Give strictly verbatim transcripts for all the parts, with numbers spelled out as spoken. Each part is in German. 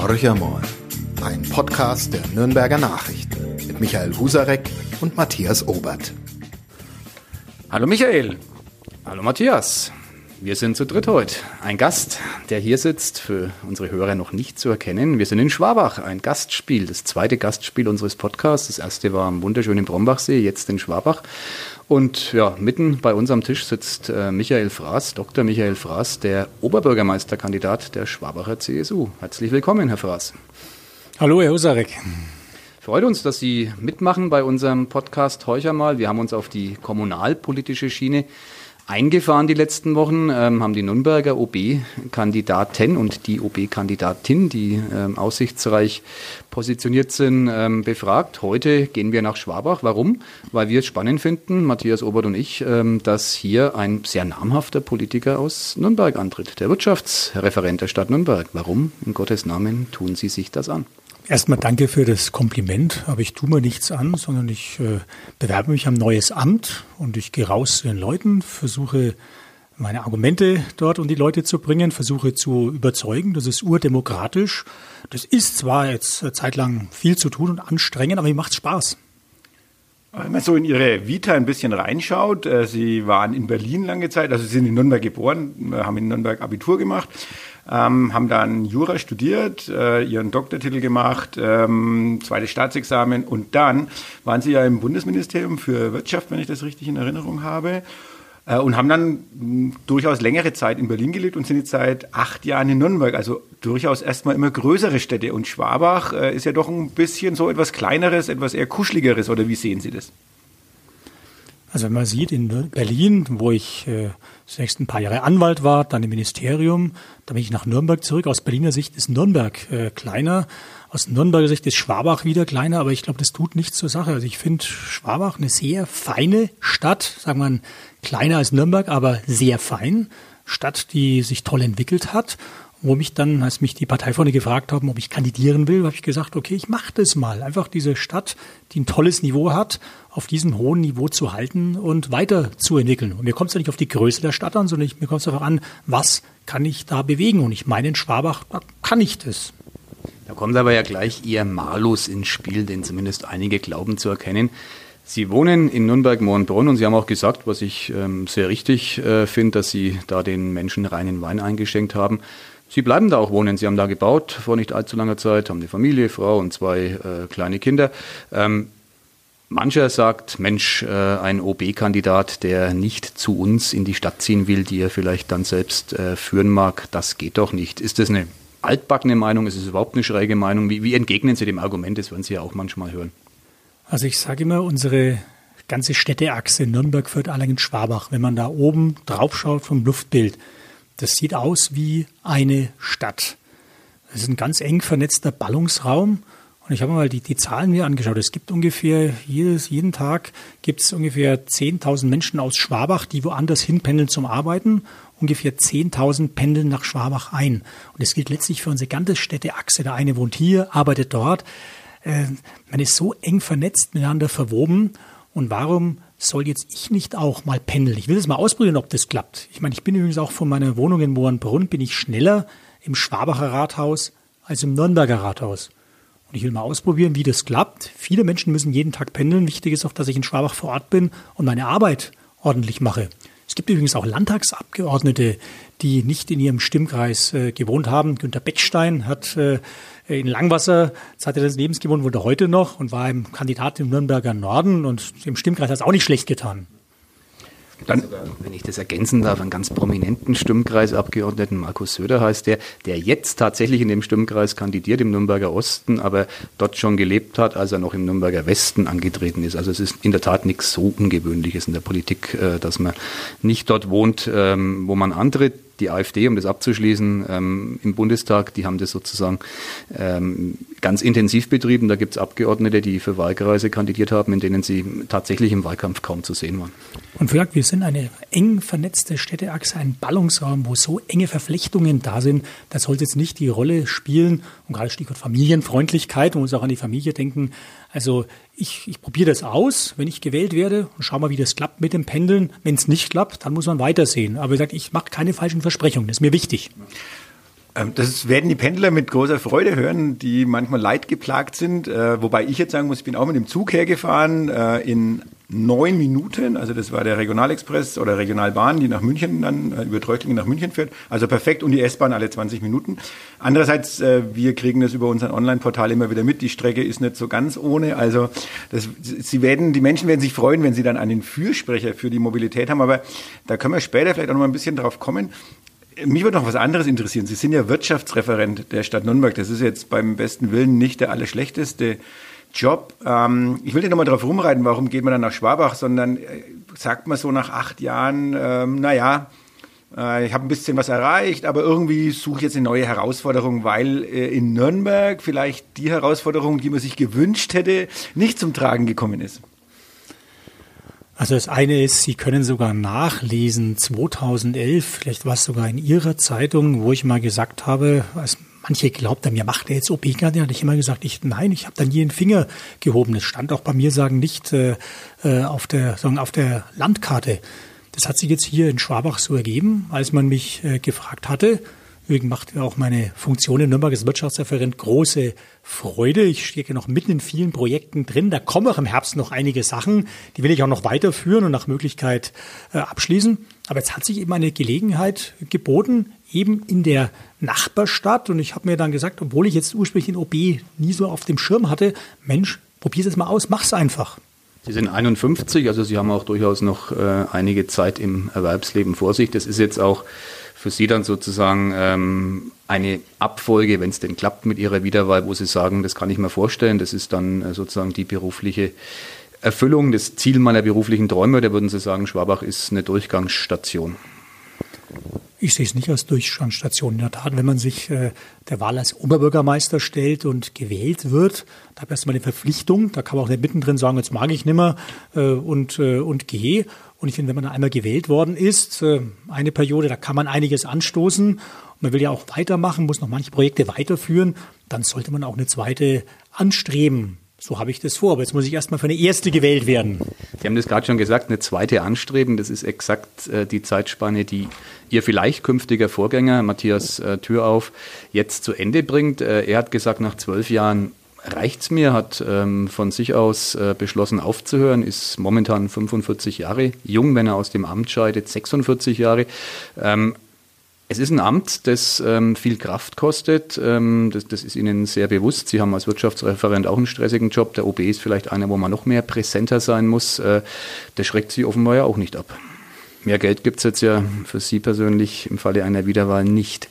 Horcher mal, ein Podcast der Nürnberger Nachrichten mit Michael Husarek und Matthias Obert. Hallo Michael. Hallo Matthias. Wir sind zu dritt heute. Ein Gast, der hier sitzt, für unsere Hörer noch nicht zu erkennen. Wir sind in Schwabach, ein Gastspiel, das zweite Gastspiel unseres Podcasts. Das erste war am wunderschönen Brombachsee, jetzt in Schwabach. Und ja, mitten bei uns am Tisch sitzt äh, Michael Fraß, Doktor Michael Fraß, der Oberbürgermeisterkandidat der Schwabacher C S U. Herzlich willkommen, Herr Fraß. Hallo, Herr Husarek. Freut uns, dass Sie mitmachen bei unserem Podcast Horcher mal. Wir haben uns auf die kommunalpolitische Schiene eingefahren die letzten Wochen, ähm, haben die Nürnberger O B-Kandidatin und die O B-Kandidatin, die ähm, aussichtsreich positioniert sind, ähm, befragt. Heute gehen wir nach Schwabach. Warum? Weil wir es spannend finden, Matthias Obert und ich, ähm, dass hier ein sehr namhafter Politiker aus Nürnberg antritt, der Wirtschaftsreferent der Stadt Nürnberg. Warum, in Gottes Namen, tun Sie sich das an? Erstmal danke für das Kompliment, aber ich tue mir nichts an, sondern ich äh, bewerbe mich am neues Amt und ich gehe raus zu den Leuten, versuche meine Argumente dort um die Leute zu bringen, versuche zu überzeugen, das ist urdemokratisch. Das ist zwar jetzt eine Zeit lang viel zu tun und anstrengend, aber mir macht Spaß. Wenn man so in Ihre Vita ein bisschen reinschaut, Sie waren in Berlin lange Zeit, also Sie sind in Nürnberg geboren, haben in Nürnberg Abitur gemacht, ähm, haben dann Jura studiert, äh, Ihren Doktortitel gemacht, ähm, zweites Staatsexamen und dann waren Sie ja im Bundesministerium für Wirtschaft, wenn ich das richtig in Erinnerung habe, äh, und haben dann mh, durchaus längere Zeit in Berlin gelebt und sind jetzt seit acht Jahren in Nürnberg, also durchaus erstmal immer größere Städte. Und Schwabach äh, ist ja doch ein bisschen so etwas Kleineres, etwas eher Kuscheligeres, oder wie sehen Sie das? Also wenn man sieht, in Berlin, wo ich äh, zunächst ein paar Jahre Anwalt war, dann im Ministerium, dann bin ich nach Nürnberg zurück. Aus Berliner Sicht ist Nürnberg äh, kleiner, aus Nürnberger Sicht ist Schwabach wieder kleiner, aber ich glaube, das tut nichts zur Sache. Also ich finde Schwabach eine sehr feine Stadt, sagen wir mal kleiner als Nürnberg, aber sehr fein. Stadt, die sich toll entwickelt hat. Wo mich dann, als mich die Parteifreunde gefragt haben, ob ich kandidieren will, habe ich gesagt, okay, ich mache das mal. Einfach diese Stadt, die ein tolles Niveau hat, auf diesem hohen Niveau zu halten und weiterzuentwickeln. Und mir kommt es ja nicht auf die Größe der Stadt an, sondern ich, mir kommt es einfach an, was kann ich da bewegen? Und ich meine, in Schwabach, da kann ich das. Da kommt aber ja gleich Ihr Malus ins Spiel, den zumindest einige glauben zu erkennen. Sie wohnen in Nürnberg-Mohrenbrunn und Sie haben auch gesagt, was ich ähm, sehr richtig äh, finde, dass Sie da den Menschen reinen Wein eingeschenkt haben. Sie bleiben da auch wohnen. Sie haben da gebaut vor nicht allzu langer Zeit, haben eine Familie, Frau und zwei äh, kleine Kinder. Ähm, mancher sagt, Mensch, äh, ein O B-Kandidat, der nicht zu uns in die Stadt ziehen will, die er vielleicht dann selbst äh, führen mag, das geht doch nicht. Ist das eine altbackene Meinung? Ist es überhaupt eine schräge Meinung? Wie, wie entgegnen Sie dem Argument? Das werden Sie ja auch manchmal hören. Also ich sage immer, unsere ganze Städteachse Nürnberg, Fürth, Erlangen, Schwabach, wenn man da oben drauf schaut vom Luftbild, das sieht aus wie eine Stadt. Das ist ein ganz eng vernetzter Ballungsraum. Und ich habe mal die, die Zahlen mir angeschaut. Es gibt ungefähr, jedes, jeden Tag gibt es ungefähr zehntausend Menschen aus Schwabach, die woanders hin pendeln zum Arbeiten. Ungefähr zehntausend pendeln nach Schwabach ein. Und das gilt letztlich für unsere ganze Städteachse. Der eine wohnt hier, arbeitet dort. Äh, man ist so eng vernetzt, miteinander verwoben. Und warum soll jetzt ich nicht auch mal pendeln? Ich will es mal ausprobieren, ob das klappt. Ich meine, ich bin übrigens auch von meiner Wohnung in Mohrenbrunn, bin ich schneller im Schwabacher Rathaus als im Nürnberger Rathaus. Und ich will mal ausprobieren, wie das klappt. Viele Menschen müssen jeden Tag pendeln. Wichtig ist auch, dass ich in Schwabach vor Ort bin und meine Arbeit ordentlich mache. Es gibt übrigens auch Landtagsabgeordnete, die nicht in ihrem Stimmkreis äh, gewohnt haben. Günter Beckstein hat äh, in Langwasser, Zeit seines Lebens gewohnt, wohnt er heute noch und war ein Kandidat im Nürnberger Norden und im Stimmkreis hat es auch nicht schlecht getan. Dann, wenn ich das ergänzen darf, einen ganz prominenten Stimmkreisabgeordneten, Markus Söder heißt der, der jetzt tatsächlich in dem Stimmkreis kandidiert, im Nürnberger Osten, aber dort schon gelebt hat, als er noch im Nürnberger Westen angetreten ist. Also es ist in der Tat nichts so Ungewöhnliches in der Politik, dass man nicht dort wohnt, wo man antritt. Die AfD, um das abzuschließen, ähm, im Bundestag, die haben das sozusagen ähm, ganz intensiv betrieben. Da gibt es Abgeordnete, die für Wahlkreise kandidiert haben, in denen sie tatsächlich im Wahlkampf kaum zu sehen waren. Und vielleicht, wir sind eine eng vernetzte Städteachse, ein Ballungsraum, wo so enge Verflechtungen da sind. Das sollte jetzt nicht die Rolle spielen. Und gerade Stichwort Familienfreundlichkeit, man muss auch an die Familie denken. Also ich, ich probiere das aus, wenn ich gewählt werde und schau mal, wie das klappt mit dem Pendeln. Wenn es nicht klappt, dann muss man weitersehen. Aber wie gesagt, ich mache keine falschen Versprechungen, das ist mir wichtig. Das werden die Pendler mit großer Freude hören, die manchmal leidgeplagt sind. Äh, wobei ich jetzt sagen muss, ich bin auch mit dem Zug hergefahren äh, in neun Minuten. Also das war der Regionalexpress oder Regionalbahn, die nach München dann äh, über Treuchtlingen nach München fährt. Also perfekt, und die S-Bahn alle zwanzig Minuten. Andererseits, äh, wir kriegen das über unseren Online-Portal immer wieder mit. Die Strecke ist nicht so ganz ohne. Also das, sie werden, die Menschen werden sich freuen, wenn sie dann einen Fürsprecher für die Mobilität haben. Aber da können wir später vielleicht auch noch mal ein bisschen drauf kommen. Mich würde noch was anderes interessieren. Sie sind ja Wirtschaftsreferent der Stadt Nürnberg. Das ist jetzt beim besten Willen nicht der allerschlechteste Job. Ähm, ich will nicht nochmal drauf rumreiten, warum geht man dann nach Schwabach, sondern äh, sagt man so nach acht Jahren, ähm, naja, äh, ich habe ein bisschen was erreicht, aber irgendwie suche ich jetzt eine neue Herausforderung, weil äh, in Nürnberg vielleicht die Herausforderung, die man sich gewünscht hätte, nicht zum Tragen gekommen ist. Also das eine ist, Sie können sogar nachlesen, zweitausendelf, vielleicht war es sogar in Ihrer Zeitung, wo ich mal gesagt habe, als manche glaubt haben, ja, macht er jetzt O P, da hatte ich immer gesagt, ich, nein, ich habe da nie den Finger gehoben. Das stand auch bei mir, sagen, nicht äh, auf der, sagen, auf der Landkarte. Das hat sich jetzt hier in Schwabach so ergeben, als man mich äh, gefragt hatte. Deswegen macht auch meine Funktion in Nürnberg als Wirtschaftsreferent große Freude. Ich stecke noch mitten in vielen Projekten drin. Da kommen auch im Herbst noch einige Sachen. Die will ich auch noch weiterführen und nach Möglichkeit äh, abschließen. Aber jetzt hat sich eben eine Gelegenheit geboten, eben in der Nachbarstadt. Und ich habe mir dann gesagt, obwohl ich jetzt ursprünglich in O B nie so auf dem Schirm hatte, Mensch, probier's jetzt mal aus, mach's einfach. Sie sind einundfünfzig, also Sie haben auch durchaus noch äh, einige Zeit im Erwerbsleben vor sich. Das ist jetzt auch für Sie dann sozusagen ähm, eine Abfolge, wenn es denn klappt mit Ihrer Wiederwahl, wo Sie sagen, das kann ich mir vorstellen, das ist dann äh, sozusagen die berufliche Erfüllung, das Ziel meiner beruflichen Träume. Da würden Sie sagen, Schwabach ist eine Durchgangsstation. Ich sehe es nicht als Durchgangsstation. In der Tat, wenn man sich äh, der Wahl als Oberbürgermeister stellt und gewählt wird, da hat man erstmal eine Verpflichtung. Da kann man auch nicht mittendrin sagen, jetzt mag ich nimmer äh, und, äh, und gehe. Und ich finde, wenn man einmal gewählt worden ist, äh, eine Periode, da kann man einiges anstoßen. Und man will ja auch weitermachen, muss noch manche Projekte weiterführen. Dann sollte man auch eine zweite anstreben. So habe ich das vor, aber jetzt muss ich erstmal für eine erste gewählt werden. Sie haben das gerade schon gesagt, eine zweite anstreben, das ist exakt äh, die Zeitspanne, die Ihr vielleicht künftiger Vorgänger, Matthias äh, Thürauf, jetzt zu Ende bringt. Äh, er hat gesagt, nach zwölf Jahren reicht's mir, hat ähm, von sich aus äh, beschlossen aufzuhören, ist momentan fünfundvierzig Jahre jung, wenn er aus dem Amt scheidet, sechsundvierzig Jahre. Ähm, Es ist ein Amt, das ähm, viel Kraft kostet. Ähm, das, das ist Ihnen sehr bewusst. Sie haben als Wirtschaftsreferent auch einen stressigen Job. Der O B ist vielleicht einer, wo man noch mehr präsenter sein muss. Äh, das schreckt Sie offenbar ja auch nicht ab. Mehr Geld gibt es jetzt ja für Sie persönlich im Falle einer Wiederwahl nicht.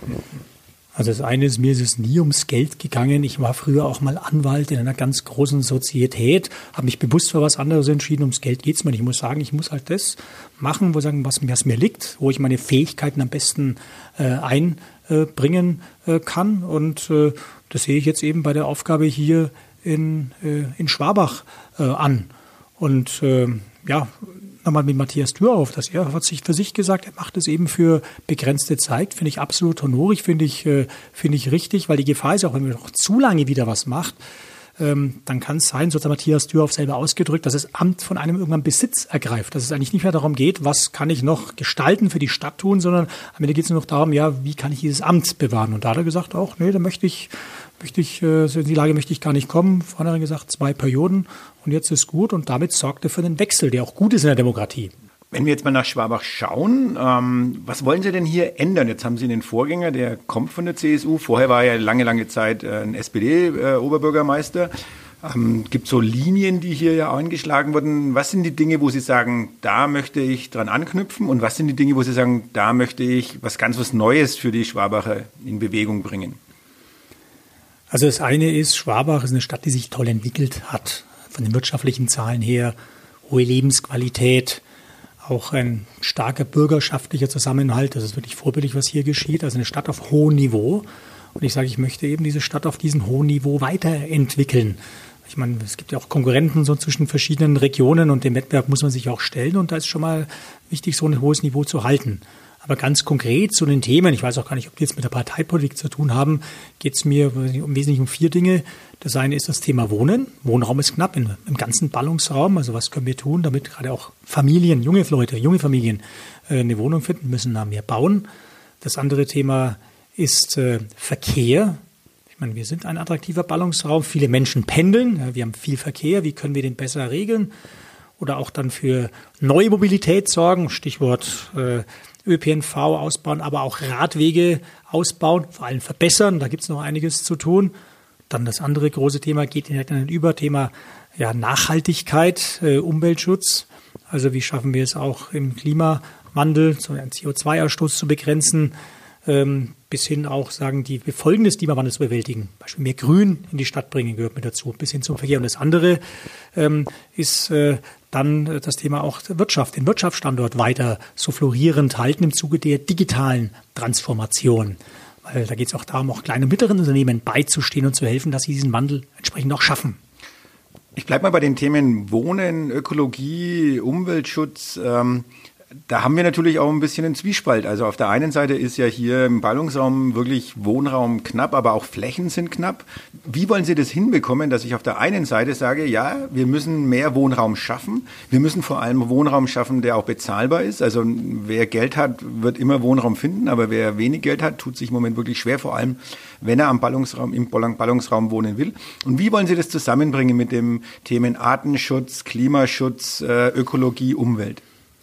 Also das eine ist, mir ist es nie ums Geld gegangen. Ich war früher auch mal Anwalt in einer ganz großen Sozietät, habe mich bewusst für was anderes entschieden. Ums Geld geht's mir nicht. Ich muss sagen, ich muss halt das machen, wo sagen, was, was mir liegt, wo ich meine Fähigkeiten am besten äh, einbringen äh, kann. Und äh, das sehe ich jetzt eben bei der Aufgabe hier in, äh, in Schwabach äh, an. Und äh, ja, nochmal mit Matthias Thürauf, dass er hat sich für sich gesagt, er macht es eben für begrenzte Zeit, finde ich absolut honorig, finde ich, äh, finde ich richtig, weil die Gefahr ist auch, wenn man noch zu lange wieder was macht, ähm, dann kann es sein, so hat Matthias Thürauf selber ausgedrückt, dass das Amt von einem irgendwann Besitz ergreift, dass es eigentlich nicht mehr darum geht, was kann ich noch gestalten für die Stadt tun, sondern am Ende geht es nur noch darum, ja, wie kann ich dieses Amt bewahren? Und da hat er gesagt, auch, nee, da möchte ich, möchte ich, äh, in die Lage möchte ich gar nicht kommen. Vorhin hat er gesagt, zwei Perioden und jetzt ist gut und damit sorgt er für einen Wechsel, der auch gut ist in der Demokratie. Wenn wir jetzt mal nach Schwabach schauen, ähm, was wollen Sie denn hier ändern? Jetzt haben Sie einen Vorgänger, der kommt von der C S U. Vorher war er lange, lange Zeit äh, ein S P D-Oberbürgermeister. Ähm, gibt so Linien, die hier ja eingeschlagen wurden. Was sind die Dinge, wo Sie sagen, da möchte ich dran anknüpfen? Und was sind die Dinge, wo Sie sagen, da möchte ich was ganz was Neues für die Schwabacher in Bewegung bringen? Also das eine ist, Schwabach ist eine Stadt, die sich toll entwickelt hat. Von den wirtschaftlichen Zahlen her, hohe Lebensqualität, auch ein starker bürgerschaftlicher Zusammenhalt. Das ist wirklich vorbildlich, was hier geschieht. Also eine Stadt auf hohem Niveau. Und ich sage, ich möchte eben diese Stadt auf diesem hohen Niveau weiterentwickeln. Ich meine, es gibt ja auch Konkurrenten so zwischen verschiedenen Regionen und dem Wettbewerb muss man sich auch stellen. Und da ist schon mal wichtig, so ein hohes Niveau zu halten. Aber ganz konkret zu den Themen, ich weiß auch gar nicht, ob die jetzt mit der Parteipolitik zu tun haben, geht es mir im Wesentlichen um vier Dinge. Das eine ist das Thema Wohnen. Wohnraum ist knapp im, im ganzen Ballungsraum. Also was können wir tun, damit gerade auch Familien, junge Leute, junge Familien äh, eine Wohnung finden, müssen da mehr bauen. Das andere Thema ist äh, Verkehr. Ich meine, wir sind ein attraktiver Ballungsraum. Viele Menschen pendeln. Ja, wir haben viel Verkehr. Wie können wir den besser regeln? Oder auch dann für neue Mobilität sorgen. Stichwort äh, Ö P N V ausbauen, aber auch Radwege ausbauen, vor allem verbessern. Da gibt es noch einiges zu tun. Dann das andere große Thema geht direkt an ein Überthema ja, Nachhaltigkeit, äh, Umweltschutz. Also wie schaffen wir es auch im Klimawandel, so einen C O zwei Ausstoß zu begrenzen, ähm, bis hin auch sagen, die Folgen des Klimawandels zu bewältigen. Beispiel mehr Grün in die Stadt bringen gehört mit dazu, bis hin zum Verkehr. Und das andere ähm, ist äh, dann das Thema auch Wirtschaft, den Wirtschaftsstandort weiter so florierend halten im Zuge der digitalen Transformation. Weil da geht es auch darum, auch kleinen und mittleren Unternehmen beizustehen und zu helfen, dass sie diesen Wandel entsprechend auch schaffen. Ich bleibe mal bei den Themen Wohnen, Ökologie, Umweltschutz. Ähm, da haben wir natürlich auch ein bisschen einen Zwiespalt. Also auf der einen Seite ist ja hier im Ballungsraum wirklich Wohnraum knapp, aber auch Flächen sind knapp. Wie wollen Sie das hinbekommen, dass ich auf der einen Seite sage, ja, wir müssen mehr Wohnraum schaffen. Wir müssen vor allem Wohnraum schaffen, der auch bezahlbar ist. Also wer Geld hat, wird immer Wohnraum finden, aber wer wenig Geld hat, tut sich im Moment wirklich schwer, vor allem wenn er am Ballungsraum, im Ballungsraum wohnen will. Und wie wollen Sie das zusammenbringen mit den Themen Artenschutz, Klimaschutz, Ökologie, Umwelt?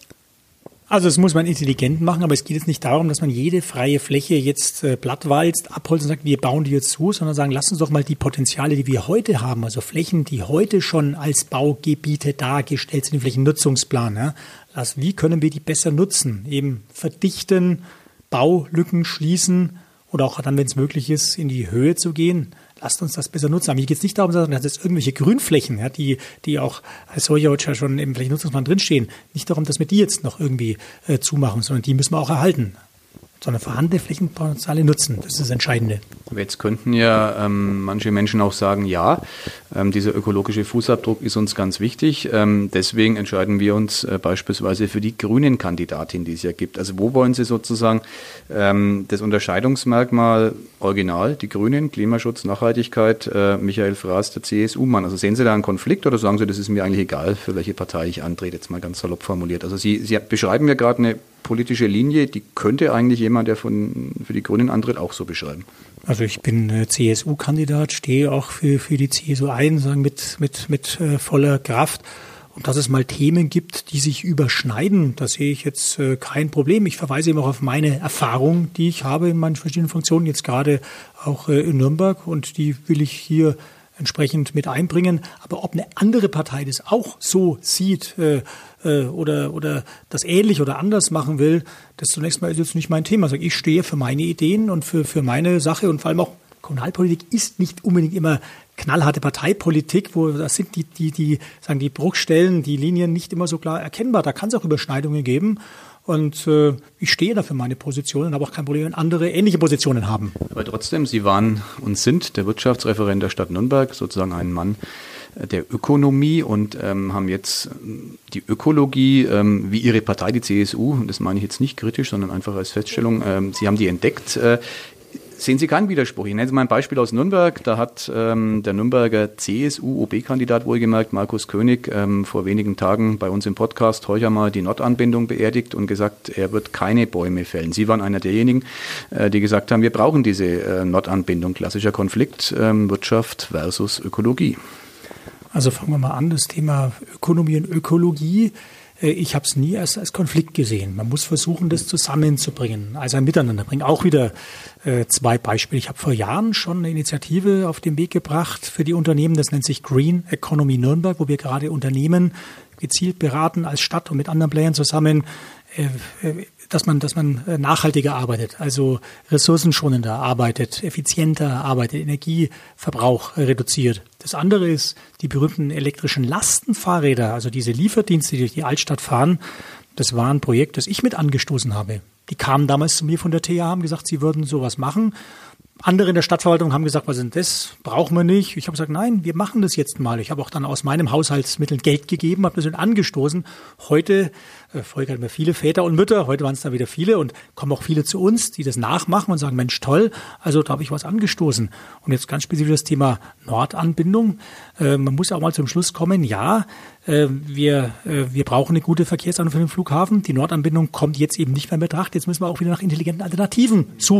Also das muss man intelligent machen, aber es geht jetzt nicht darum, dass man jede freie Fläche jetzt äh, plattwalzt, abholzt und sagt, wir bauen die jetzt zu, sondern sagen, lass uns doch mal die Potenziale, die wir heute haben, also Flächen, die heute schon als Baugebiete dargestellt sind, im Flächennutzungsplan, ja, lass, wie können wir die besser nutzen? Eben verdichten, Baulücken schließen oder auch dann, wenn es möglich ist, in die Höhe zu gehen. Lasst uns das besser nutzen. Aber hier geht es nicht darum, dass es irgendwelche Grünflächen, ja, die, die auch als solche heute schon im Flächennutzungsplan drinstehen, nicht darum, dass wir die jetzt noch irgendwie äh, zumachen, sondern die müssen wir auch erhalten. Sondern vorhandene Flächenpotenziale nutzen. Das ist das Entscheidende. Aber jetzt könnten ja ähm, manche Menschen auch sagen, ja, ähm, dieser ökologische Fußabdruck ist uns ganz wichtig. Ähm, deswegen entscheiden wir uns äh, beispielsweise für die grünen Kandidatin, die es ja gibt. Also wo wollen Sie sozusagen ähm, das Unterscheidungsmerkmal original, die Grünen, Klimaschutz, Nachhaltigkeit, äh, Michael Fraß, der C S U-Mann. Also sehen Sie da einen Konflikt oder sagen Sie, das ist mir eigentlich egal, für welche Partei ich antrete, jetzt mal ganz salopp formuliert. Also Sie, Sie beschreiben ja gerade eine politische Linie, die könnte eigentlich jemand, der von, für die Grünen antritt, auch so beschreiben. Also ich bin äh, C S U-Kandidat, stehe auch für, für die C S U ein, sagen mit, mit, mit äh, voller Kraft. Und dass es mal Themen gibt, die sich überschneiden, da sehe ich jetzt äh, kein Problem. Ich verweise eben auch auf meine Erfahrung, die ich habe in meinen verschiedenen Funktionen, jetzt gerade auch äh, in Nürnberg, und die will ich hier entsprechend mit einbringen. Aber ob eine andere Partei das auch so sieht äh, äh, oder, oder das ähnlich oder anders machen will, das zunächst mal ist jetzt nicht mein Thema. Also ich stehe für meine Ideen und für, für meine Sache, und vor allem auch Kommunalpolitik ist nicht unbedingt immer knallharte Parteipolitik, wo das sind die, die, die, sagen die Bruchstellen, die Linien nicht immer so klar erkennbar. Da kann es auch Überschneidungen geben. Und äh, ich stehe da für meine Position und habe auch kein Problem, wenn andere ähnliche Positionen haben. Aber trotzdem, Sie waren und sind der Wirtschaftsreferent der Stadt Nürnberg, sozusagen ein Mann der Ökonomie, und ähm, haben jetzt die Ökologie, ähm, wie Ihre Partei, die C S U, und das meine ich jetzt nicht kritisch, sondern einfach als Feststellung, ähm, Sie haben die entdeckt. Äh, Sehen Sie keinen Widerspruch? Ich nenne mal ein Beispiel aus Nürnberg. Da hat ähm, der Nürnberger C S U-O B-Kandidat wohlgemerkt, Markus König, ähm, vor wenigen Tagen bei uns im Podcast heuer mal die Nord-Anbindung beerdigt und gesagt, er wird keine Bäume fällen. Sie waren einer derjenigen, äh, die gesagt haben, wir brauchen diese äh, Nord-Anbindung. Klassischer Konflikt, ähm, Wirtschaft versus Ökologie. Also fangen wir mal an, das Thema Ökonomie und Ökologie. Ich habe es nie als, als Konflikt gesehen. Man muss versuchen, das zusammenzubringen, also ein Miteinander bringen. Auch wieder äh, zwei Beispiele. Ich habe vor Jahren schon eine Initiative auf den Weg gebracht für die Unternehmen. Das nennt sich Green Economy Nürnberg, wo wir gerade Unternehmen gezielt beraten als Stadt und mit anderen Playern zusammen, äh, dass man, dass man nachhaltiger arbeitet, also ressourcenschonender arbeitet, effizienter arbeitet, Energieverbrauch reduziert. Das andere ist die berühmten elektrischen Lastenfahrräder, also diese Lieferdienste, die durch die Altstadt fahren. Das war ein Projekt, das ich mit angestoßen habe. Die kamen damals zu mir von der T H, haben gesagt, sie würden sowas machen. Andere in der Stadtverwaltung haben gesagt, was sind das? Brauchen wir nicht. Ich habe gesagt, nein, wir machen das jetzt mal. Ich habe auch dann aus meinem Haushaltsmitteln Geld gegeben, habe das mit angestoßen. Heute, äh, früher hatten wir viele Väter und Mütter, heute waren es dann wieder viele und kommen auch viele zu uns, die das nachmachen und sagen, Mensch, toll, also da habe ich was angestoßen. Und jetzt ganz spezifisch das Thema Nordanbindung. Äh, man muss auch mal zum Schluss kommen, ja, äh, wir, äh, wir brauchen eine gute Verkehrsanbindung für den Flughafen. Die Nordanbindung kommt jetzt eben nicht mehr in Betracht. Jetzt müssen wir auch wieder nach intelligenten Alternativen suchen.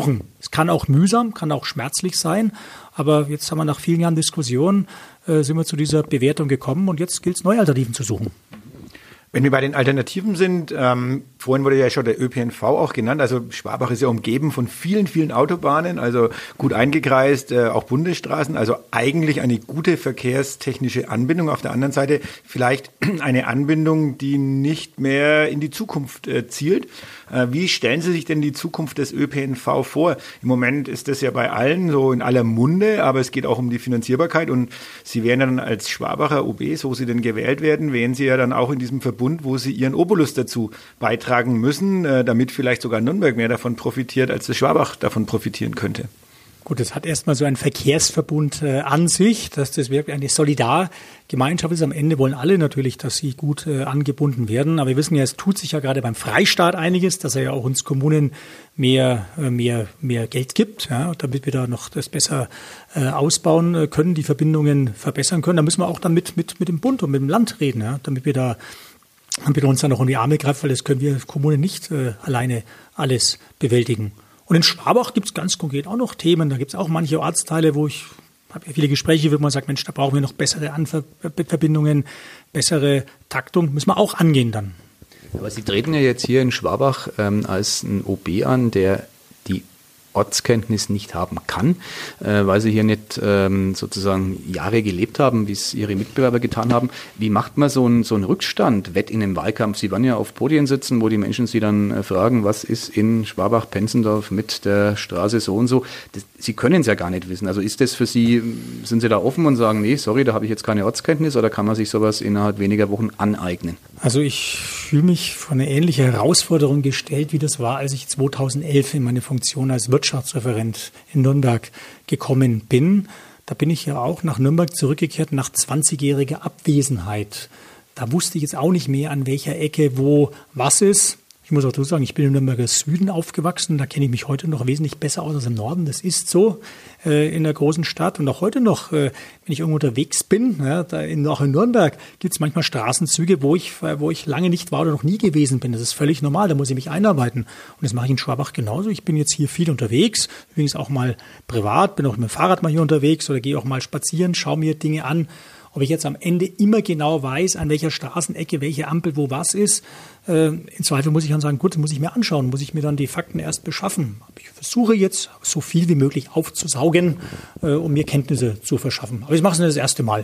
Es kann auch mühsam, kann auch schmerzlich sein, aber jetzt haben wir nach vielen Jahren Diskussion, äh, sind wir zu dieser Bewertung gekommen und jetzt gilt es, neue Alternativen zu suchen. Wenn wir bei den Alternativen sind, ähm, vorhin wurde ja schon der Ö P N V auch genannt, also Schwabach ist ja umgeben von vielen, vielen Autobahnen, also gut eingekreist, äh, auch Bundesstraßen, also eigentlich eine gute verkehrstechnische Anbindung. Auf der anderen Seite vielleicht eine Anbindung, die nicht mehr in die Zukunft äh, zielt. Äh, wie stellen Sie sich denn die Zukunft des Ö P N V vor? Im Moment ist das ja bei allen so in aller Munde, aber es geht auch um die Finanzierbarkeit und Sie wären dann als Schwabacher O B, so Sie denn gewählt werden, wären Sie ja dann auch in diesem Verbund, wo Sie Ihren Obolus dazu beitragen müssen, damit vielleicht sogar Nürnberg mehr davon profitiert, als das Schwabach davon profitieren könnte. Gut, das hat erstmal so ein Verkehrsverbund äh, an sich, dass das wirklich eine Solidargemeinschaft ist. Am Ende wollen alle natürlich, dass sie gut äh, angebunden werden. Aber wir wissen ja, es tut sich ja gerade beim Freistaat einiges, dass er ja auch uns Kommunen mehr, äh, mehr, mehr Geld gibt, ja, damit wir da noch das besser äh, ausbauen können, die Verbindungen verbessern können. Da müssen wir auch dann mit, mit, mit dem Bund und mit dem Land reden, ja, damit wir da damit wir uns dann noch in die Arme greifen, weil das können wir Kommunen nicht äh, alleine alles bewältigen. Und in Schwabach gibt es ganz konkret auch noch Themen. Da gibt es auch manche Ortsteile, wo ich habe ja viele Gespräche, wo man sagt, Mensch, da brauchen wir noch bessere Anverbindungen, bessere Taktung. Müssen wir auch angehen dann. Aber Sie treten ja jetzt hier in Schwabach ähm, als ein O B an, der die Ortskenntnis nicht haben kann, äh, weil sie hier nicht ähm, sozusagen Jahre gelebt haben, wie es ihre Mitbewerber getan haben. Wie macht man so einen so einen Rückstand wett in einem Wahlkampf? Sie werden ja auf Podien sitzen, wo die Menschen sie dann äh, fragen, was ist in Schwabach-Penzendorf mit der Straße so und so. Das, sie können es ja gar nicht wissen. Also ist das für Sie, sind Sie da offen und sagen, nee, sorry, da habe ich jetzt keine Ortskenntnis, oder kann man sich sowas innerhalb weniger Wochen aneignen? Also ich fühle mich vor eine ähnliche Herausforderung gestellt, wie das war, als ich zweitausendelf in meine Funktion als Wirtschaftsreferent in Nürnberg gekommen bin. Da bin ich ja auch nach Nürnberg zurückgekehrt nach zwanzigjähriger Abwesenheit. Da wusste ich jetzt auch nicht mehr, an welcher Ecke wo was ist. Ich muss auch dazu sagen, ich bin im Nürnberger Süden aufgewachsen. Da kenne ich mich heute noch wesentlich besser aus als im Norden. Das ist so äh, in der großen Stadt. Und auch heute noch, äh, wenn ich irgendwo unterwegs bin, ja, da in, auch in Nürnberg, gibt es manchmal Straßenzüge, wo ich, wo ich lange nicht war oder noch nie gewesen bin. Das ist völlig normal. Da muss ich mich einarbeiten. Und das mache ich in Schwabach genauso. Ich bin jetzt hier viel unterwegs. Übrigens auch mal privat. Bin auch mit dem Fahrrad mal hier unterwegs oder gehe auch mal spazieren, schaue mir Dinge an. Ob ich jetzt am Ende immer genau weiß, an welcher Straßenecke, welche Ampel, wo was ist, äh, im Zweifel muss ich dann sagen, gut, muss ich mir anschauen, muss ich mir dann die Fakten erst beschaffen. Ich versuche jetzt, so viel wie möglich aufzusaugen, äh, um mir Kenntnisse zu verschaffen. Aber ich mache es nicht das erste Mal.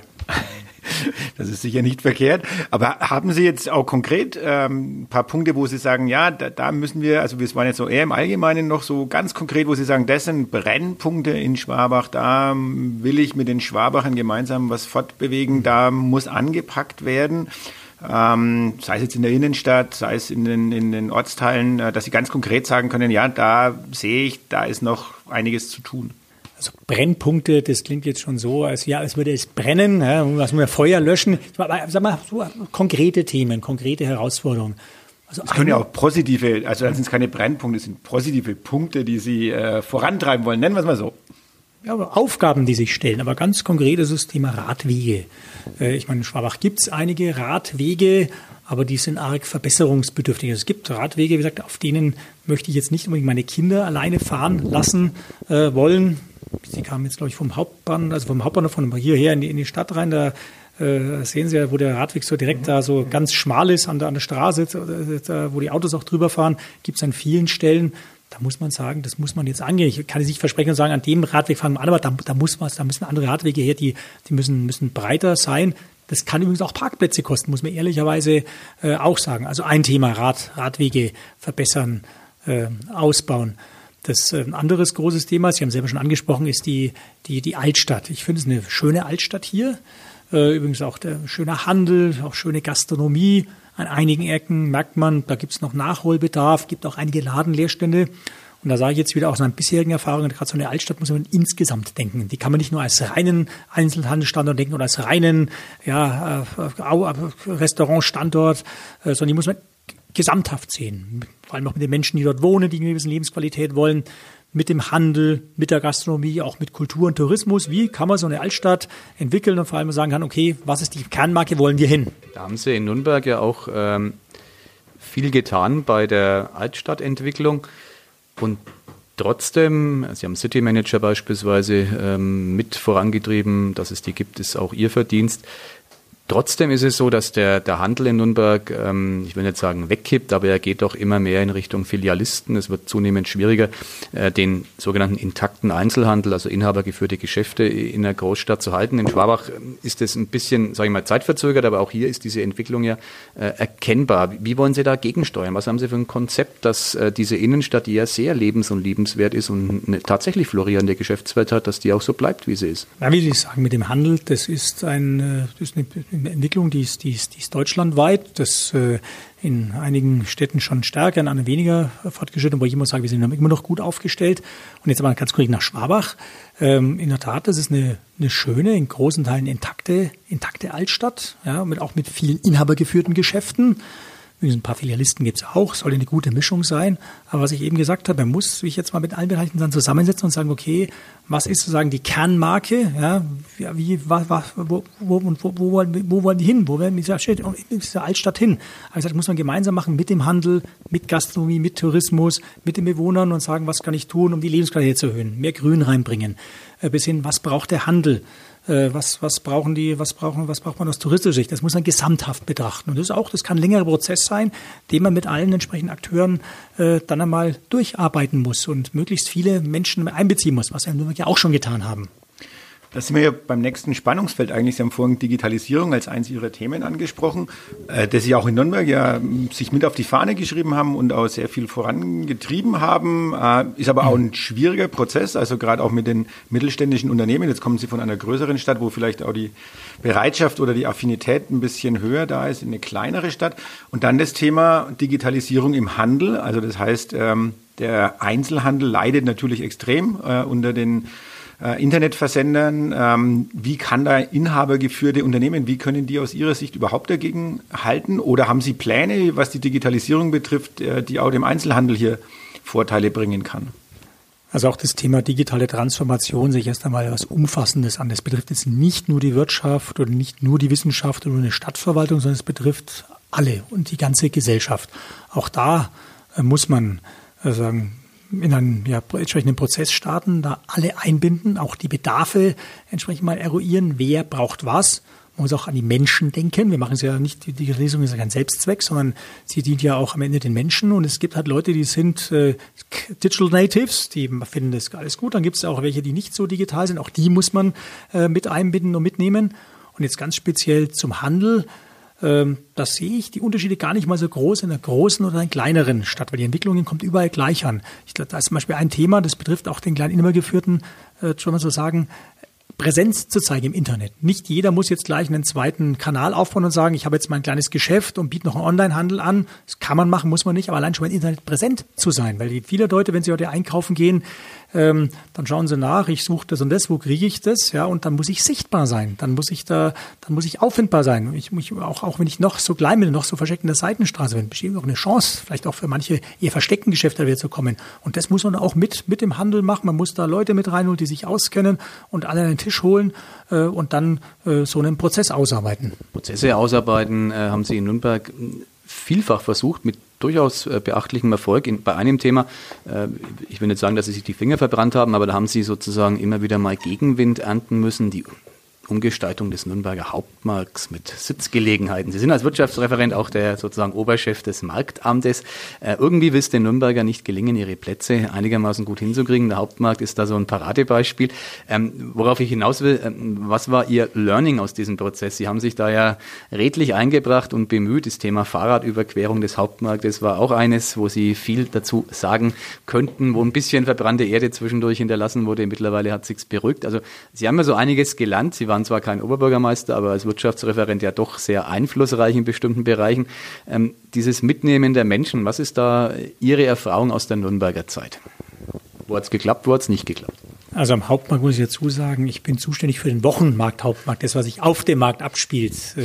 Das ist sicher nicht verkehrt. Aber haben Sie jetzt auch konkret ähm, ein paar Punkte, wo Sie sagen, ja, da, da müssen wir, also wir waren jetzt so eher im Allgemeinen noch so ganz konkret, wo Sie sagen, das sind Brennpunkte in Schwabach, da will ich mit den Schwabachern gemeinsam was fortbewegen, da muss angepackt werden. Ähm, sei es jetzt in der Innenstadt, sei es in den, in den Ortsteilen, äh, dass Sie ganz konkret sagen können, ja, da sehe ich, da ist noch einiges zu tun. Also Brennpunkte, das klingt jetzt schon so, als ja, als würde es brennen, ja, was wir Feuer löschen. Sag mal, so konkrete Themen, konkrete Herausforderungen. Also es können ja auch positive, also das sind keine Brennpunkte, das sind positive Punkte, die Sie äh, vorantreiben wollen, nennen wir es mal so. Ja, aber Aufgaben, die sich stellen, aber ganz konkret ist das Thema Radwege. Äh, ich meine, in Schwabach gibt es einige Radwege, aber die sind arg verbesserungsbedürftig. Es gibt Radwege, wie gesagt, auf denen möchte ich jetzt nicht unbedingt meine Kinder alleine fahren lassen äh, wollen. Sie kamen jetzt, glaube ich, vom Hauptbahnhof, also vom Hauptbahnhof von hierher in die, in die Stadt rein. Da äh, sehen Sie ja, wo der Radweg so direkt da so ganz schmal ist an der, an der Straße, da, wo die Autos auch drüber fahren, gibt es an vielen Stellen. Da muss man sagen, das muss man jetzt angehen. Ich kann nicht versprechen und sagen, an dem Radweg fahren wir an, aber da, da muss was, da müssen andere Radwege her, die, die müssen, müssen breiter sein. Das kann übrigens auch Parkplätze kosten, muss man ehrlicherweise äh, auch sagen. Also ein Thema, Rad, Radwege verbessern, äh, ausbauen. Das äh, anderes großes Thema, Sie haben selber schon angesprochen, ist die, die, die Altstadt. Ich finde es eine schöne Altstadt hier. Äh, übrigens auch der schöne Handel, auch schöne Gastronomie. An einigen Ecken merkt man, da gibt es noch Nachholbedarf, gibt auch einige Ladenleerstände. Und da sage ich jetzt wieder aus meinen bisherigen Erfahrungen, gerade so eine Altstadt muss man insgesamt denken. Die kann man nicht nur als reinen Einzelhandelsstandort denken oder als reinen ja, Restaurantstandort, sondern die muss man gesamthaft sehen. Vor allem auch mit den Menschen, die dort wohnen, die eine gewisse Lebensqualität wollen, mit dem Handel, mit der Gastronomie, auch mit Kultur und Tourismus. Wie kann man so eine Altstadt entwickeln und vor allem sagen kann, okay, was ist die Kernmarke, wollen wir hin? Da haben Sie in Nürnberg ja auch ähm, viel getan bei der Altstadtentwicklung. Und Trotzdem, Sie haben City Manager beispielsweise ähm, mit vorangetrieben, dass es die gibt, ist auch Ihr Verdienst. Trotzdem ist es so, dass der, der Handel in Nürnberg, ähm, ich will nicht sagen wegkippt, aber er geht doch immer mehr in Richtung Filialisten. Es wird zunehmend schwieriger, äh, den sogenannten intakten Einzelhandel, also inhabergeführte Geschäfte in der Großstadt zu halten. In Schwabach ist es ein bisschen, sage ich mal, zeitverzögert, aber auch hier ist diese Entwicklung ja äh, erkennbar. Wie wollen Sie da gegensteuern? Was haben Sie für ein Konzept, dass äh, diese Innenstadt, die ja sehr lebens- und liebenswert ist und eine tatsächlich florierende Geschäftswelt hat, dass die auch so bleibt, wie sie ist? Ja, wie Sie sagen, mit dem Handel, das ist, ein, das ist eine eine Entwicklung, die ist, die ist, die ist deutschlandweit, das äh, in einigen Städten schon stärker, in anderen weniger fortgeschritten, wo ich immer sage, wir sind immer noch gut aufgestellt. Und jetzt aber ganz kurz nach Schwabach. Ähm, in der Tat, das ist eine, eine schöne, in großen Teilen intakte, intakte Altstadt, ja, mit, auch mit vielen inhabergeführten Geschäften. Ein paar Filialisten gibt es auch, soll eine gute Mischung sein. Aber was ich eben gesagt habe, man muss sich jetzt mal mit allen Bereichen dann zusammensetzen und sagen, okay, was ist sozusagen die Kernmarke? Ja, wie, was, wo, wo, wo, wo, wollen, wo wollen die hin? Wo werden diese dieser Altstadt hin? Also das muss man gemeinsam machen mit dem Handel, mit Gastronomie, mit Tourismus, mit den Bewohnern und sagen, was kann ich tun, um die Lebensqualität zu erhöhen, mehr Grün reinbringen, bis hin, was braucht der Handel? Was, was brauchen die, was brauchen, was braucht man aus touristischer Sicht? Das muss man gesamthaft betrachten. Und das ist auch, das kann ein längerer Prozess sein, den man mit allen entsprechenden Akteuren äh, dann einmal durcharbeiten muss und möglichst viele Menschen einbeziehen muss, was wir ja auch schon getan haben. Da sind wir ja beim nächsten Spannungsfeld eigentlich. Sie haben vorhin Digitalisierung als eins Ihrer Themen angesprochen, äh, das Sie auch in Nürnberg ja sich mit auf die Fahne geschrieben haben und auch sehr viel vorangetrieben haben. Äh, ist aber auch ein schwieriger Prozess, also gerade auch mit den mittelständischen Unternehmen. Jetzt kommen Sie von einer größeren Stadt, wo vielleicht auch die Bereitschaft oder die Affinität ein bisschen höher da ist, in eine kleinere Stadt. Und dann das Thema Digitalisierung im Handel. Also das heißt, ähm, der Einzelhandel leidet natürlich extrem äh, unter den Internetversendern. Ähm, wie kann da inhabergeführte Unternehmen, wie können die aus Ihrer Sicht überhaupt dagegen halten? Oder haben Sie Pläne, was die Digitalisierung betrifft, äh, die auch dem Einzelhandel hier Vorteile bringen kann? Also auch das Thema digitale Transformation sehe ich erst einmal etwas Umfassendes an. Das betrifft jetzt nicht nur die Wirtschaft oder nicht nur die Wissenschaft oder eine Stadtverwaltung, sondern es betrifft alle und die ganze Gesellschaft. Auch da äh, muss man äh, sagen, in einen ja, entsprechenden Prozess starten, da alle einbinden, auch die Bedarfe entsprechend mal eruieren, wer braucht was. Man muss auch an die Menschen denken. Wir machen es ja nicht, die Digitalisierung ist ja kein Selbstzweck, sondern sie dient ja auch am Ende den Menschen. Und es gibt halt Leute, die sind äh, Digital Natives, die finden das alles gut. Dann gibt es auch welche, die nicht so digital sind. Auch die muss man äh, mit einbinden und mitnehmen. Und jetzt ganz speziell zum Handel. Da sehe ich die Unterschiede gar nicht mal so groß in einer großen oder einer kleineren Stadt, weil die Entwicklungen kommt überall gleich an. Ich glaube, da ist zum Beispiel ein Thema, das betrifft auch den kleinen inhabergeführten, äh, schon mal so sagen, Präsenz zu zeigen im Internet. Nicht jeder muss jetzt gleich einen zweiten Kanal aufbauen und sagen, ich habe jetzt mein kleines Geschäft und biete noch einen Onlinehandel an. Das kann man machen, muss man nicht, aber allein schon mal im Internet präsent zu sein, weil die, viele Leute, wenn sie heute einkaufen gehen, ähm, dann schauen sie nach, ich suche das und das, wo kriege ich das, ja, und dann muss ich sichtbar sein, dann muss ich da, dann muss ich auffindbar sein. Ich, ich, auch, auch wenn ich noch so klein bin, noch so versteckt in der Seitenstraße bin, besteht auch eine Chance, vielleicht auch für manche eher versteckten Geschäfte wieder zu kommen. Und das muss man auch mit, mit dem Handel machen. Man muss da Leute mit reinholen, die sich auskennen und alle an den Tisch holen äh, und dann äh, so einen Prozess ausarbeiten. Prozesse ausarbeiten äh, haben Sie in Nürnberg vielfach versucht, mit durchaus äh, beachtlichem Erfolg in, bei einem Thema. Äh, ich will nicht sagen, dass Sie sich die Finger verbrannt haben, aber da haben Sie sozusagen immer wieder mal Gegenwind ernten müssen, die Umgestaltung des Nürnberger Hauptmarkts mit Sitzgelegenheiten. Sie sind als Wirtschaftsreferent auch der sozusagen Oberchef des Marktamtes. Äh, irgendwie will es den Nürnberger nicht gelingen, ihre Plätze einigermaßen gut hinzukriegen. Der Hauptmarkt ist da so ein Paradebeispiel. Ähm, worauf ich hinaus will, ähm, was war Ihr Learning aus diesem Prozess? Sie haben sich da ja redlich eingebracht und bemüht. Das Thema Fahrradüberquerung des Hauptmarktes war auch eines, wo Sie viel dazu sagen könnten, wo ein bisschen verbrannte Erde zwischendurch hinterlassen wurde. Mittlerweile hat sich's beruhigt. Also Sie haben ja so einiges gelernt. Sie waren zwar kein Oberbürgermeister, aber als Wirtschaftsreferent ja doch sehr einflussreich in bestimmten Bereichen. Ähm, dieses Mitnehmen der Menschen, was ist da Ihre Erfahrung aus der Nürnberger Zeit? Wo hat es geklappt, wo hat es nicht geklappt? Also am Hauptmarkt muss ich dazu sagen, ich bin zuständig für den Wochenmarkt Hauptmarkt, das, was sich auf dem Markt abspielt.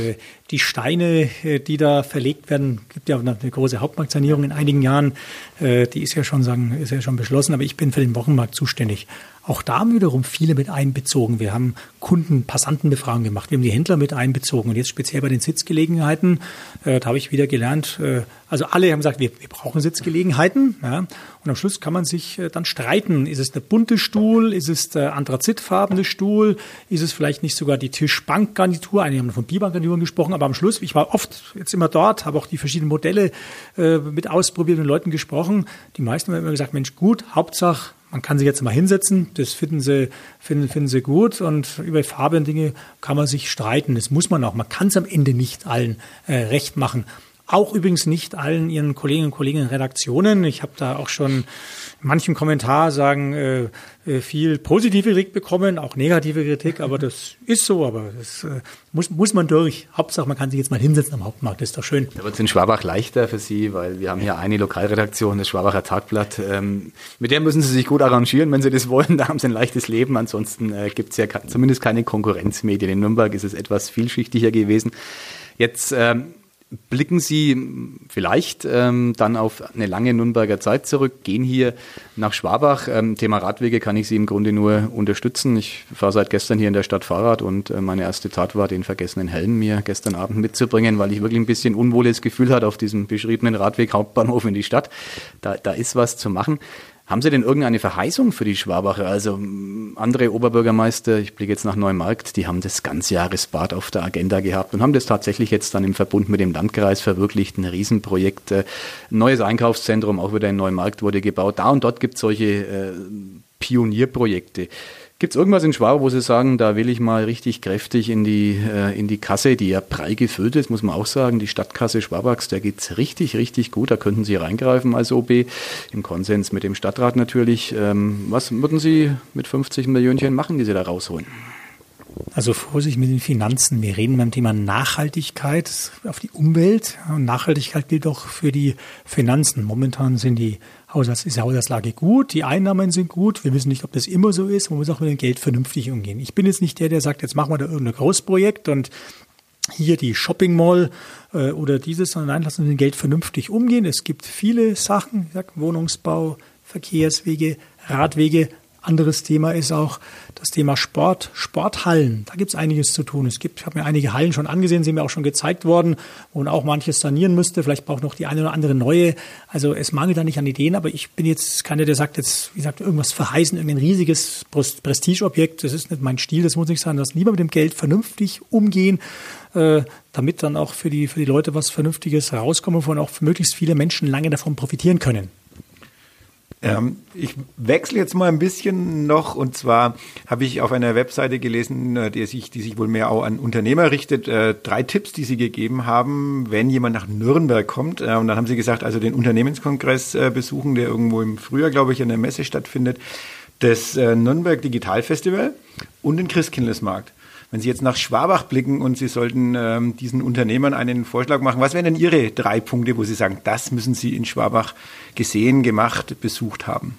die Steine, die da verlegt werden, gibt ja eine große Hauptmarktsanierung in einigen Jahren, die ist ja schon sagen, ist ja schon beschlossen, aber ich bin für den Wochenmarkt zuständig. Auch da haben wiederum viele mit einbezogen. Wir haben Kunden, Passantenbefragungen gemacht, wir haben die Händler mit einbezogen und jetzt speziell bei den Sitzgelegenheiten, äh, da habe ich wieder gelernt, äh, also alle haben gesagt, wir, wir brauchen Sitzgelegenheiten, ja, und am Schluss kann man sich äh, dann streiten. Ist es der bunte Stuhl, ist es der anthrazitfarbene Stuhl, ist es vielleicht nicht sogar die Tischbankgarnitur, einige haben von Bierbankgarnituren gesprochen, aber am Schluss, ich war oft jetzt immer dort, habe auch die verschiedenen Modelle äh, mit ausprobiert und Leuten gesprochen. Die meisten haben immer gesagt, Mensch, gut, Hauptsache, man kann sich jetzt mal hinsetzen, das finden sie, finden, finden sie gut und über Farbe und Dinge kann man sich streiten. Das muss man auch. Man kann es am Ende nicht allen äh, recht machen. Auch übrigens nicht allen Ihren Kolleginnen und Kollegen in Redaktionen. Ich habe da auch schon in manchem Kommentar sagen, äh, viel positive Kritik bekommen, auch negative Kritik, aber das ist so, aber das äh, muss, muss man durch. Hauptsache, man kann sich jetzt mal hinsetzen am Hauptmarkt, das ist doch schön. Da wird es in Schwabach leichter für Sie, weil wir haben hier eine Lokalredaktion, das Schwabacher Tagblatt. Ähm, mit der müssen Sie sich gut arrangieren, wenn Sie das wollen. Da haben Sie ein leichtes Leben. Ansonsten äh, gibt es ja ka- zumindest keine Konkurrenzmedien. In Nürnberg ist es etwas vielschichtiger gewesen. Jetzt ähm, blicken Sie vielleicht ähm, dann auf eine lange Nürnberger Zeit zurück, gehen hier nach Schwabach. Ähm, Thema Radwege kann ich Sie im Grunde nur unterstützen. Ich fahre seit gestern hier in der Stadt Fahrrad und äh, meine erste Tat war, den vergessenen Helm mir gestern Abend mitzubringen, weil ich wirklich ein bisschen unwohles Gefühl hatte auf diesem beschriebenen Radweg Hauptbahnhof in die Stadt. Da, da ist was zu machen. Haben Sie denn irgendeine Verheißung für die Schwabacher? Also andere Oberbürgermeister, ich blicke jetzt nach Neumarkt, die haben das Ganzjahresbad auf der Agenda gehabt und haben das tatsächlich jetzt dann im Verbund mit dem Landkreis verwirklicht. Ein Riesenprojekt, ein neues Einkaufszentrum, auch wieder in Neumarkt wurde gebaut. Da und dort gibt es solche äh, Pionierprojekte. Gibt es irgendwas in Schwabach, wo Sie sagen, da will ich mal richtig kräftig in die, äh, in die Kasse, die ja prall gefüllt ist, muss man auch sagen, die Stadtkasse Schwabachs, da geht's richtig, richtig gut, da könnten Sie reingreifen als O B, im Konsens mit dem Stadtrat natürlich. Ähm, was würden Sie mit fünfzig Millionchen machen, die Sie da rausholen? Also Vorsicht mit den Finanzen. Wir reden beim Thema Nachhaltigkeit auf die Umwelt. Und Nachhaltigkeit gilt auch für die Finanzen. Momentan sind die Haushalts, ist die Haushaltslage gut, die Einnahmen sind gut. Wir wissen nicht, ob das immer so ist. Man muss auch mit dem Geld vernünftig umgehen. Ich bin jetzt nicht der, der sagt, jetzt machen wir da irgendein Großprojekt und hier die Shopping Mall äh, oder dieses, sondern nein, lassen wir mit dem Geld vernünftig umgehen. Es gibt viele Sachen, ich sag, Wohnungsbau, Verkehrswege, Radwege. Anderes Thema ist auch das Thema Sport, Sporthallen. Da gibt es einiges zu tun. Es gibt, ich habe mir einige Hallen schon angesehen, sind mir auch schon gezeigt worden, wo man auch manches sanieren müsste. Vielleicht braucht noch die eine oder andere neue. Also es mangelt da nicht an Ideen, aber ich bin jetzt keiner, der sagt jetzt, wie gesagt, irgendwas verheißen, irgendein riesiges Prestigeobjekt. Das ist nicht mein Stil, das muss ich sagen. Lass lieber mit dem Geld vernünftig umgehen, äh, damit dann auch für die, für die Leute was Vernünftiges rauskommt, wovon auch möglichst viele Menschen lange davon profitieren können. Ähm, ich wechsle jetzt mal ein bisschen noch, und zwar habe ich auf einer Webseite gelesen, die sich, die sich wohl mehr auch an Unternehmer richtet, äh, drei Tipps, die Sie gegeben haben, wenn jemand nach Nürnberg kommt. Äh, und dann haben Sie gesagt, also den Unternehmenskongress äh, besuchen, der irgendwo im Frühjahr, glaube ich, an der Messe stattfindet, das äh, Nürnberg Digital Festival und den Christkindlesmarkt. Wenn Sie jetzt nach Schwabach blicken und Sie sollten ähm, diesen Unternehmern einen Vorschlag machen, was wären denn Ihre drei Punkte, wo Sie sagen, das müssen Sie in Schwabach gesehen, gemacht, besucht haben?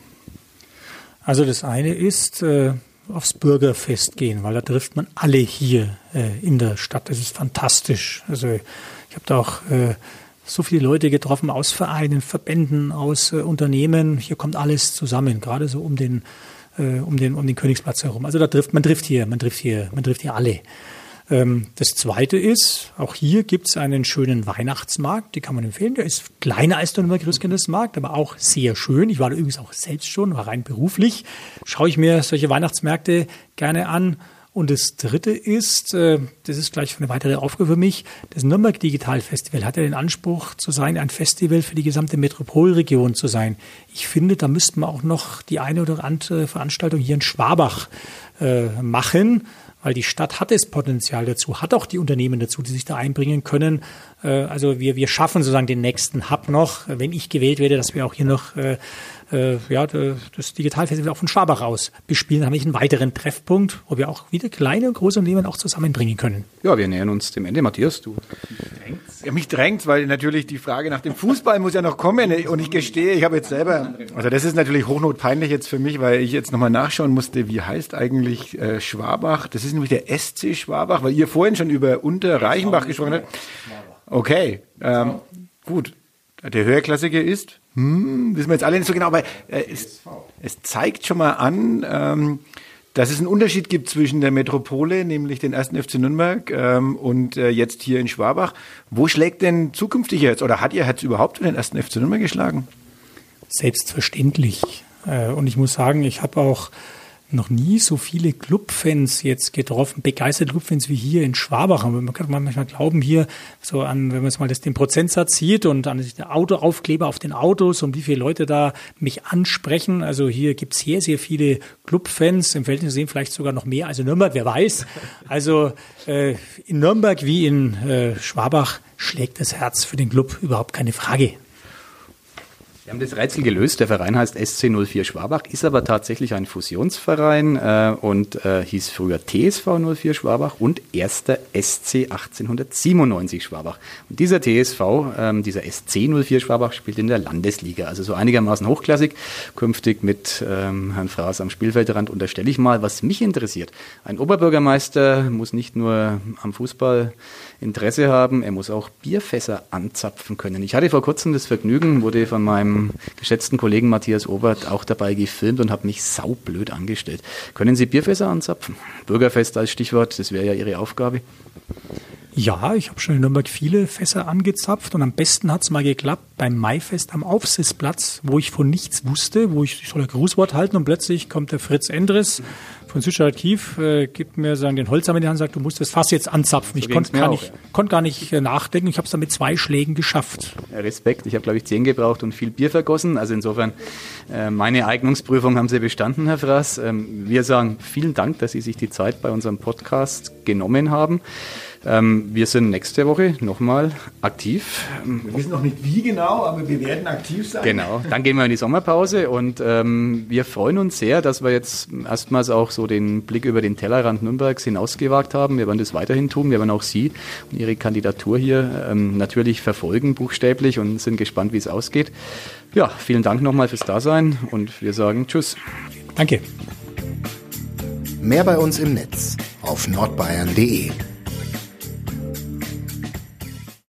Also das eine ist, äh, aufs Bürgerfest gehen, weil da trifft man alle hier äh, in der Stadt. Das ist fantastisch. Also ich habe da auch äh, so viele Leute getroffen aus Vereinen, Verbänden, aus äh, Unternehmen. Hier kommt alles zusammen, gerade so um den um den, um den Königsplatz herum. Also da trifft, man trifft hier, man trifft hier, man trifft hier alle. Ähm, das zweite ist, auch hier gibt es einen schönen Weihnachtsmarkt, den kann man empfehlen. Der ist kleiner als der Nürnberger Christkindlesmarkt, aber auch sehr schön. Ich war da übrigens auch selbst schon, war rein beruflich. Schaue ich mir solche Weihnachtsmärkte gerne an. Und das dritte ist, äh, das ist gleich eine weitere Aufgabe für mich, das Nürnberg Digital Festival hat ja den Anspruch zu sein, ein Festival für die gesamte Metropolregion zu sein. Ich finde, da müssten wir auch noch die eine oder andere Veranstaltung hier in Schwabach äh, machen, weil die Stadt hat das Potenzial dazu, hat auch die Unternehmen dazu, die sich da einbringen können. Also wir, wir schaffen sozusagen den nächsten Hub noch, wenn ich gewählt werde, dass wir auch hier noch äh, äh, ja, das Digitalfestival auch von Schwabach aus bespielen. Dann habe ich einen weiteren Treffpunkt, wo wir auch wieder kleine und große Unternehmen auch zusammenbringen können. Ja, wir nähern uns dem Ende. Matthias, du drängst. Ja, mich drängt, weil natürlich die Frage nach dem Fußball muss ja noch kommen. Und ich gestehe, ich habe jetzt selber, also das ist natürlich hochnotpeinlich jetzt für mich, weil ich jetzt nochmal nachschauen musste, wie heißt eigentlich äh, Schwabach? Das ist nämlich der S C Schwabach, weil ihr vorhin schon über Unterreichenbach gesprochen habt. Okay, ähm, gut. Der Höherklassiker ist, hm, wissen wir jetzt alle nicht so genau, aber äh, es, es zeigt schon mal an, ähm, dass es einen Unterschied gibt zwischen der Metropole, nämlich den ersten F C Nürnberg, ähm, und äh, jetzt hier in Schwabach. Wo schlägt denn zukünftig jetzt, oder hat ihr Herz überhaupt für den ersten F C Nürnberg geschlagen? Selbstverständlich. Äh, und ich muss sagen, ich habe auch noch nie so viele Clubfans jetzt getroffen, begeisterte Clubfans wie hier in Schwabach. Man kann manchmal glauben, hier so an, wenn man jetzt mal das, den Prozentsatz sieht und an der Autoaufkleber auf den Autos und wie viele Leute da mich ansprechen. Also hier gibt es sehr, sehr viele Clubfans, im Verhältnis sehen vielleicht sogar noch mehr als in Nürnberg, wer weiß. Also äh, in Nürnberg wie in äh, Schwabach schlägt das Herz für den Club, überhaupt keine Frage. Wir haben das Rätsel gelöst. Der Verein heißt S C null vier Schwabach, ist aber tatsächlich ein Fusionsverein äh, und äh, hieß früher T S V null vier Schwabach und erster S C achtzehnhundertsiebenundneunzig Schwabach. Und dieser T S V, ähm, dieser S C null vier Schwabach, spielt in der Landesliga, also so einigermaßen hochklassig, künftig mit ähm, Herrn Fraß am Spielfeldrand. Und da stelle ich mal, was mich interessiert. Ein Oberbürgermeister muss nicht nur am Fußball Interesse haben, er muss auch Bierfässer anzapfen können. Ich hatte vor kurzem das Vergnügen, wurde von meinem geschätzten Kollegen Matthias Obert auch dabei gefilmt und habe mich saublöd angestellt. Können Sie Bierfässer anzapfen? Bürgerfest als Stichwort, das wäre ja Ihre Aufgabe. Ja, ich habe schon in Nürnberg viele Fässer angezapft und am besten hat es mal geklappt beim Maifest am Aufsitzplatz, wo ich von nichts wusste, wo ich, ich soll ein Grußwort halten und plötzlich kommt der Fritz Endres von Südstadt Archiv, äh, gibt mir sagen, den Holzhammer in die Hand und sagt, du musst das Fass jetzt anzapfen. So ich konnte gar, ja. konnt gar nicht äh, nachdenken, ich habe es dann mit zwei Schlägen geschafft. Ja, Respekt, ich habe glaube ich zehn gebraucht und viel Bier vergossen, also insofern äh, meine Eignungsprüfung haben Sie bestanden, Herr Fraß. Ähm, wir sagen vielen Dank, dass Sie sich die Zeit bei unserem Podcast genommen haben. Ähm, wir sind nächste Woche nochmal aktiv. Wir wissen noch nicht wie genau, aber wir werden aktiv sein. Genau, dann gehen wir in die Sommerpause und ähm, wir freuen uns sehr, dass wir jetzt erstmals auch so den Blick über den Tellerrand Nürnbergs hinausgewagt haben. Wir werden das weiterhin tun. Wir werden auch Sie und Ihre Kandidatur hier ähm, natürlich verfolgen, buchstäblich, und sind gespannt, wie es ausgeht. Ja, vielen Dank nochmal fürs Dasein und wir sagen Tschüss. Danke. Mehr bei uns im Netz auf nordbayern punkt de.